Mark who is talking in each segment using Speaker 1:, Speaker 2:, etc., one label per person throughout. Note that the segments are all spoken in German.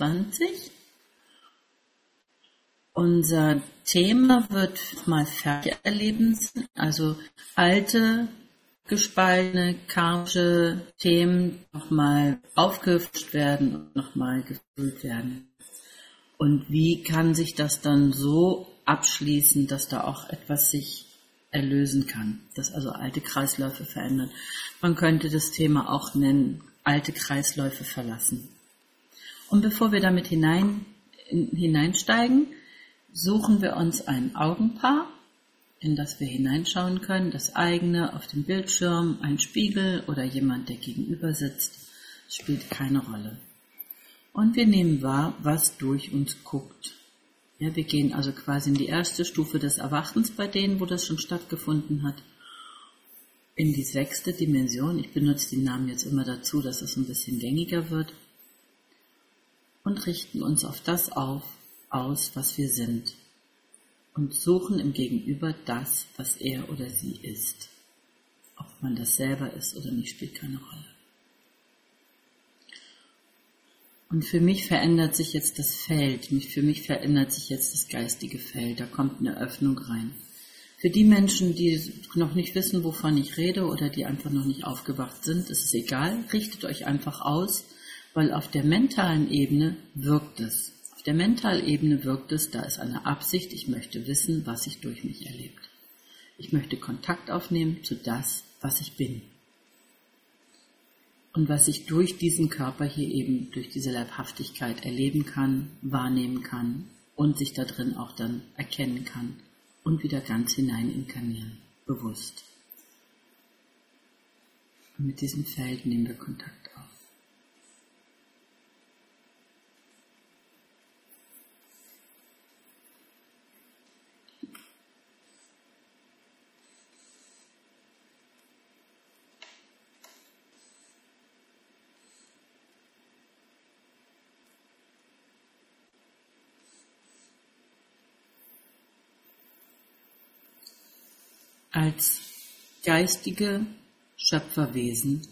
Speaker 1: 23. Unser Thema wird mal Vererleben, also alte, gespaltene, karmische Themen nochmal aufgefrischt werden und nochmal gefühlt werden. Und wie kann sich das dann so abschließen, dass da auch etwas sich erlösen kann, dass also alte Kreisläufe verändern. Man könnte das Thema auch nennen, alte Kreisläufe verlassen. Und bevor wir damit hineinsteigen, suchen wir uns ein Augenpaar, in das wir hineinschauen können, das eigene auf dem Bildschirm, ein Spiegel oder jemand, der gegenüber sitzt, spielt keine Rolle. Und wir nehmen wahr, was durch uns guckt. Ja, wir gehen also quasi in die erste Stufe des Erwachens bei denen, wo das schon stattgefunden hat, in die 6. Dimension. Ich benutze den Namen jetzt immer dazu, dass es ein bisschen gängiger wird. Und richten uns auf das aus, was wir sind. Und suchen im Gegenüber das, was er oder sie ist. Ob man das selber ist oder nicht, spielt keine Rolle. Und für mich verändert sich jetzt das Feld, für mich verändert sich jetzt das geistige Feld, da kommt eine Öffnung rein. Für die Menschen, die noch nicht wissen, wovon ich rede oder die einfach noch nicht aufgewacht sind, ist es egal, richtet euch einfach aus, weil auf der mentalen Ebene wirkt es. Auf der Mentalebene wirkt es, da ist eine Absicht, ich möchte wissen, was sich durch mich erlebt. Ich möchte Kontakt aufnehmen zu das, was ich bin. Und was ich durch diesen Körper hier eben, durch diese Leibhaftigkeit erleben kann, wahrnehmen kann und sich da drin auch dann erkennen kann und wieder ganz hinein inkarnieren, bewusst. Und mit diesem Feld nehmen wir Kontakt auf. Als geistige Schöpferwesen,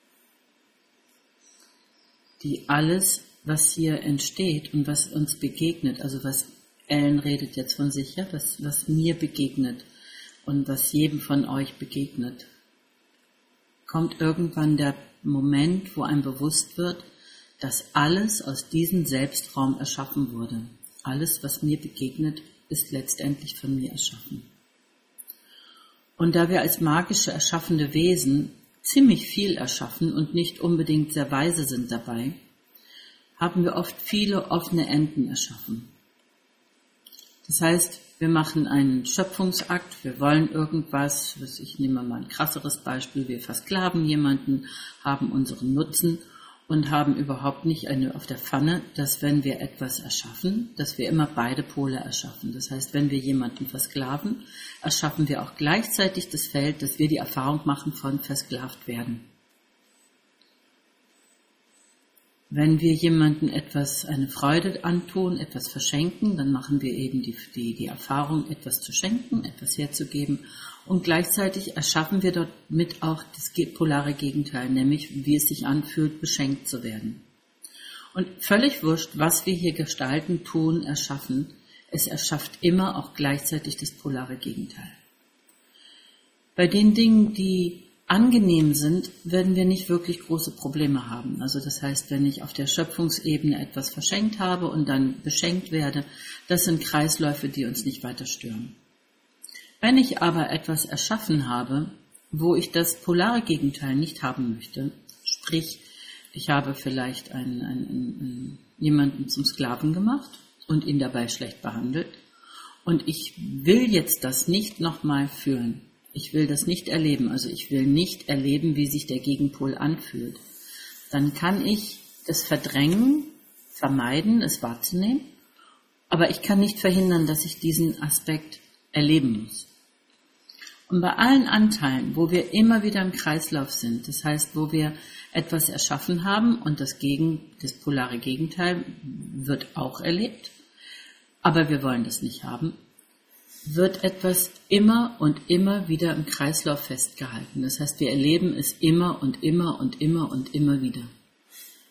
Speaker 1: die alles, was hier entsteht und was uns begegnet, also was Ellen redet jetzt von sich, ja, was mir begegnet und was jedem von euch begegnet, kommt irgendwann der Moment, wo einem bewusst wird, dass alles aus diesem Selbstraum erschaffen wurde. Alles, was mir begegnet, ist letztendlich von mir erschaffen. Und da wir als magische, erschaffende Wesen ziemlich viel erschaffen und nicht unbedingt sehr weise sind dabei, haben wir oft viele offene Enden erschaffen. Das heißt, wir machen einen Schöpfungsakt, wir wollen irgendwas, ich nehme mal ein krasseres Beispiel, wir versklaven jemanden, haben unseren Nutzen und haben überhaupt nicht auf der Pfanne, dass wenn wir etwas erschaffen, dass wir immer beide Pole erschaffen. Das heißt, wenn wir jemanden versklaven, erschaffen wir auch gleichzeitig das Feld, dass wir die Erfahrung machen von versklavt werden. Wenn wir jemandem eine Freude antun, etwas verschenken, dann machen wir eben die Erfahrung, etwas zu schenken, etwas herzugeben. Und gleichzeitig erschaffen wir dort mit auch das polare Gegenteil, nämlich wie es sich anfühlt, beschenkt zu werden. Und völlig wurscht, was wir hier gestalten, tun, erschaffen, es erschafft immer auch gleichzeitig das polare Gegenteil. Bei den Dingen, die angenehm sind, werden wir nicht wirklich große Probleme haben. Also das heißt, wenn ich auf der Schöpfungsebene etwas verschenkt habe und dann beschenkt werde, das sind Kreisläufe, die uns nicht weiter stören. Wenn ich aber etwas erschaffen habe, wo ich das polare Gegenteil nicht haben möchte, sprich, ich habe vielleicht jemanden zum Sklaven gemacht und ihn dabei schlecht behandelt und ich will jetzt das nicht nochmal fühlen. Ich will das nicht erleben, also ich will nicht erleben, wie sich der Gegenpol anfühlt. Dann kann ich das verdrängen, vermeiden, es wahrzunehmen, aber ich kann nicht verhindern, dass ich diesen Aspekt erleben muss. Und bei allen Anteilen, wo wir immer wieder im Kreislauf sind, das heißt, wo wir etwas erschaffen haben und das polare Gegenteil wird auch erlebt, aber wir wollen das nicht haben, wird etwas immer und immer wieder im Kreislauf festgehalten. Das heißt, wir erleben es immer und immer und immer und immer wieder.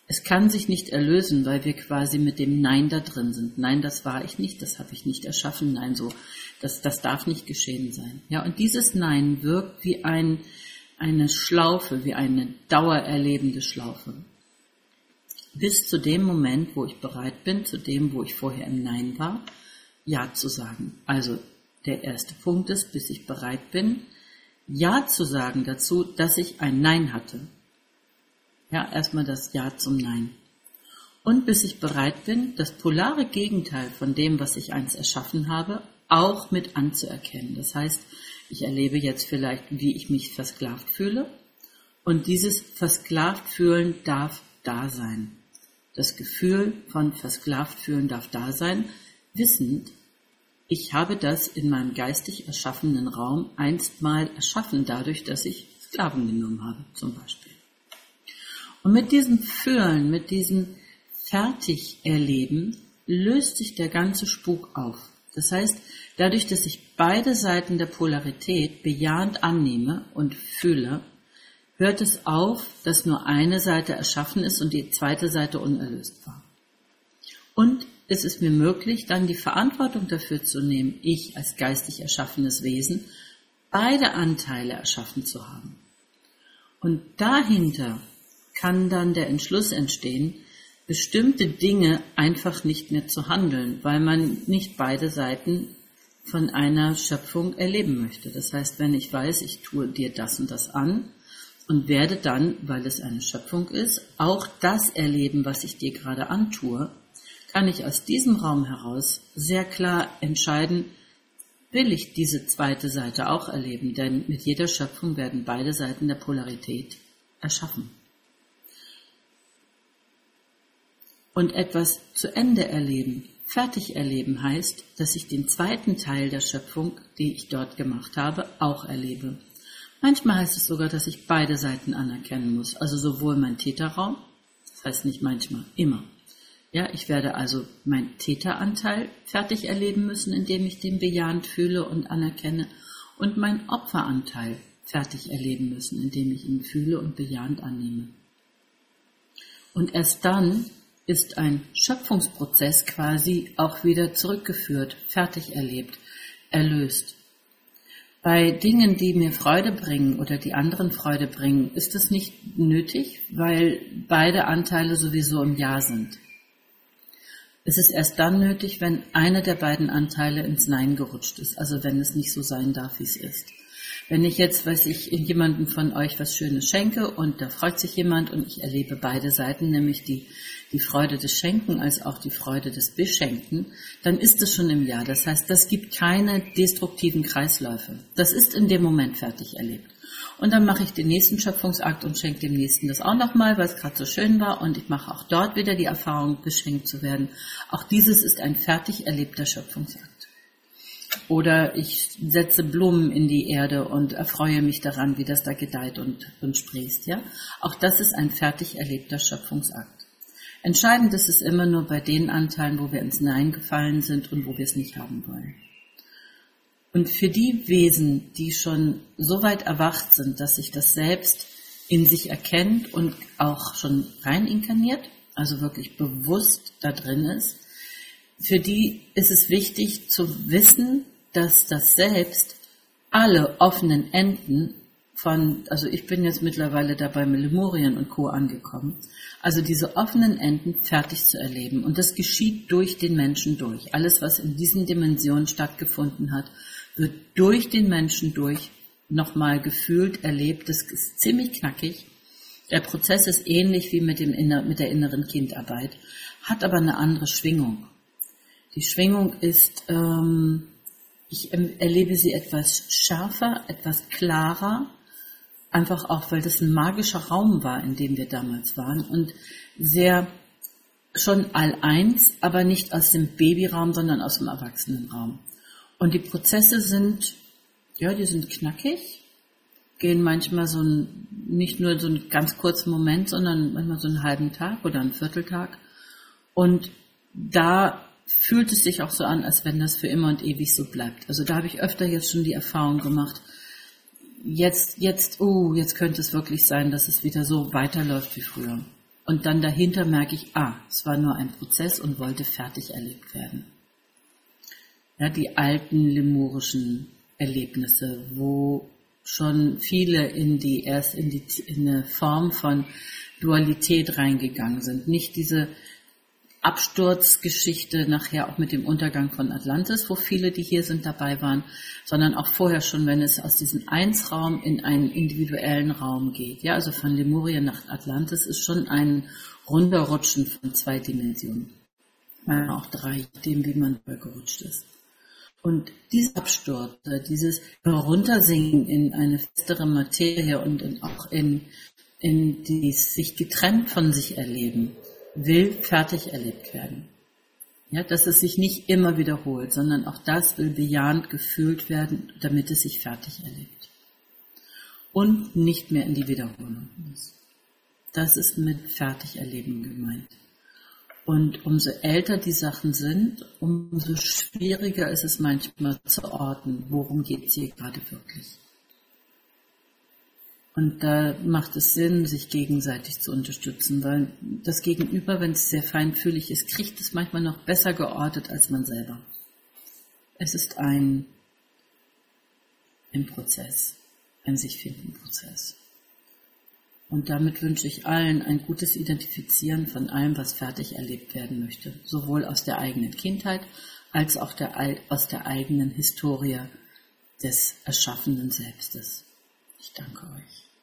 Speaker 1: Es kann sich nicht erlösen, weil wir quasi mit dem Nein da drin sind. Nein, das war ich nicht, das habe ich nicht erschaffen. Nein, so, das darf nicht geschehen sein. Ja, und dieses Nein wirkt wie eine Schlaufe, wie eine dauererlebende Schlaufe. Bis zu dem Moment, wo ich bereit bin, zu dem, wo ich vorher im Nein war, Ja zu sagen. Also der erste Punkt ist, bis ich bereit bin, Ja zu sagen dazu, dass ich ein Nein hatte. Ja, erstmal das Ja zum Nein. Und bis ich bereit bin, das polare Gegenteil von dem, was ich einst erschaffen habe, auch mit anzuerkennen. Das heißt, ich erlebe jetzt vielleicht, wie ich mich versklavt fühle. Und dieses versklavt fühlen darf da sein. Das Gefühl von versklavt fühlen darf da sein, wissend, ich habe das in meinem geistig erschaffenen Raum einst mal erschaffen, dadurch, dass ich Sklaven genommen habe, zum Beispiel. Und mit diesem Fühlen, mit diesem Fertigerleben löst sich der ganze Spuk auf. Das heißt, dadurch, dass ich beide Seiten der Polarität bejahend annehme und fühle, hört es auf, dass nur eine Seite erschaffen ist und die zweite Seite unerlöst war. Und es ist mir möglich, dann die Verantwortung dafür zu nehmen, ich als geistig erschaffenes Wesen, beide Anteile erschaffen zu haben. Und dahinter kann dann der Entschluss entstehen, bestimmte Dinge einfach nicht mehr zu handeln, weil man nicht beide Seiten von einer Schöpfung erleben möchte. Das heißt, wenn ich weiß, ich tue dir das und das an und werde dann, weil es eine Schöpfung ist, auch das erleben, was ich dir gerade antue, kann ich aus diesem Raum heraus sehr klar entscheiden, will ich diese zweite Seite auch erleben, denn mit jeder Schöpfung werden beide Seiten der Polarität erschaffen. Und etwas zu Ende erleben, fertig erleben heißt, dass ich den zweiten Teil der Schöpfung, die ich dort gemacht habe, auch erlebe. Manchmal heißt es sogar, dass ich beide Seiten anerkennen muss, also sowohl mein Täterraum, das heißt nicht manchmal, immer. Ja, ich werde also meinen Täteranteil fertig erleben müssen, indem ich den bejahend fühle und anerkenne, und meinen Opferanteil fertig erleben müssen, indem ich ihn fühle und bejahend annehme. Und erst dann ist ein Schöpfungsprozess quasi auch wieder zurückgeführt, fertig erlebt, erlöst. Bei Dingen, die mir Freude bringen oder die anderen Freude bringen, ist es nicht nötig, weil beide Anteile sowieso im Ja sind. Es ist erst dann nötig, wenn einer der beiden Anteile ins Nein gerutscht ist, also wenn es nicht so sein darf, wie es ist. Wenn ich jetzt, jemandem von euch was Schönes schenke und da freut sich jemand und ich erlebe beide Seiten, nämlich die Freude des Schenken als auch die Freude des Beschenken, dann ist es schon im Ja. Das heißt, das gibt keine destruktiven Kreisläufe. Das ist in dem Moment fertig erlebt. Und dann mache ich den nächsten Schöpfungsakt und schenke dem Nächsten das auch nochmal, weil es gerade so schön war, und ich mache auch dort wieder die Erfahrung, beschenkt zu werden. Auch dieses ist ein fertig erlebter Schöpfungsakt. Oder ich setze Blumen in die Erde und erfreue mich daran, wie das da gedeiht und sprießt. Ja? Auch das ist ein fertig erlebter Schöpfungsakt. Entscheidend ist es immer nur bei den Anteilen, wo wir ins Nein gefallen sind und wo wir es nicht haben wollen. Und für die Wesen, die schon so weit erwacht sind, dass sich das Selbst in sich erkennt und auch schon rein inkarniert, also wirklich bewusst da drin ist, für die ist es wichtig zu wissen, dass das Selbst alle offenen Enden also ich bin jetzt mittlerweile dabei mit Lemurien und Co. angekommen, also diese offenen Enden fertig zu erleben. Und das geschieht durch den Menschen durch. Alles, was in diesen Dimensionen stattgefunden hat, wird durch den Menschen durch nochmal gefühlt, erlebt. Das ist ziemlich knackig. Der Prozess ist ähnlich wie mit der inneren Kindarbeit, hat aber eine andere Schwingung. Die Schwingung ist, ich erlebe sie etwas schärfer, etwas klarer, einfach auch, weil das ein magischer Raum war, in dem wir damals waren und sehr schon all-eins, aber nicht aus dem Babyraum, sondern aus dem Erwachsenenraum. Und die Prozesse sind, ja, die sind knackig, gehen manchmal nicht nur so einen ganz kurzen Moment, sondern manchmal so einen halben Tag oder einen Vierteltag. Und da fühlt es sich auch so an, als wenn das für immer und ewig so bleibt. Also da habe ich öfter jetzt schon die Erfahrung gemacht, jetzt könnte es wirklich sein, dass es wieder so weiterläuft wie früher. Und dann dahinter merke ich, es war nur ein Prozess und wollte fertig erlebt werden. Ja, die alten lemurischen Erlebnisse, wo schon viele in eine Form von Dualität reingegangen sind. Nicht diese Absturzgeschichte nachher auch mit dem Untergang von Atlantis, wo viele, die hier sind, dabei waren, sondern auch vorher schon, wenn es aus diesem Einsraum in einen individuellen Raum geht. Ja, also von Lemurien nach Atlantis ist schon ein Runterrutschen von 2 Dimensionen. Manchmal auch 3, je nachdem, wie man gerutscht ist. Und dieser Absturz, dieses Heruntersinken in eine festere Materie und auch in die sich getrennt von sich erleben, will fertig erlebt werden. Ja, dass es sich nicht immer wiederholt, sondern auch das will bejahend gefühlt werden, damit es sich fertig erlebt. Und nicht mehr in die Wiederholung muss. Das ist mit fertig erleben gemeint. Und umso älter die Sachen sind, umso schwieriger ist es manchmal zu orten, worum geht es hier gerade wirklich. Und da macht es Sinn, sich gegenseitig zu unterstützen, weil das Gegenüber, wenn es sehr feinfühlig ist, kriegt es manchmal noch besser geortet als man selber. Es ist ein Prozess, ein Sich-Finden-Prozess. Und damit wünsche ich allen ein gutes Identifizieren von allem, was fertig erlebt werden möchte, sowohl aus der eigenen Kindheit als auch aus der eigenen Historie des erschaffenen Selbstes. Ich danke euch.